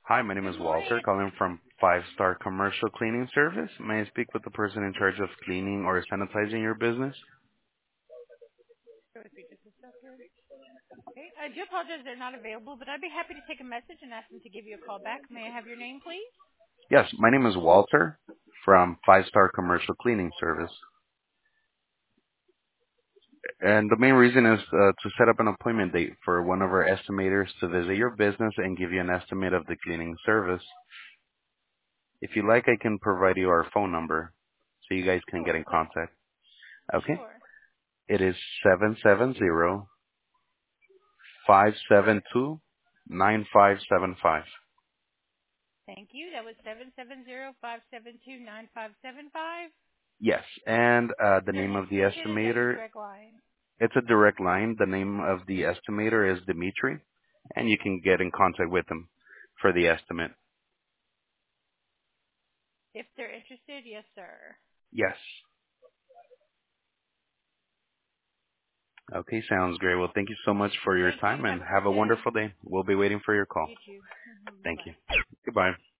Hi, my name Good is Walter, morning. calling from Five Star Commercial Cleaning Service. May I speak with the person in charge of cleaning or sanitizing your business? Go with me just a second. Okay. I do apologize they're not available, but I'd be happy to take a message and ask them to give you a call back. May I have your name, please? Yes, my name is Walter from Five Star Commercial Cleaning Service. And the main reason is to set up an appointment date for one of our estimators to visit your business and give you an estimate of the cleaning service. If you like, I can provide you our phone number so you guys can get Sure. in What? contact. Okay? Sure. It is 770-572-9575. Thank you. That was 770-572-9575. Yes, and Is the there an name of the extension? Is that your estimator, direct line? it's a direct line. The name of the estimator is Dimitri, and you can get in contact with him for the estimate. If they're interested, yes, sir. Yes. Okay, sounds great. Well, thank you so much for your Thank you. time, Have and a have good a day. wonderful day. We'll be waiting for your call. You too. Thank Bye-bye. you. Goodbye.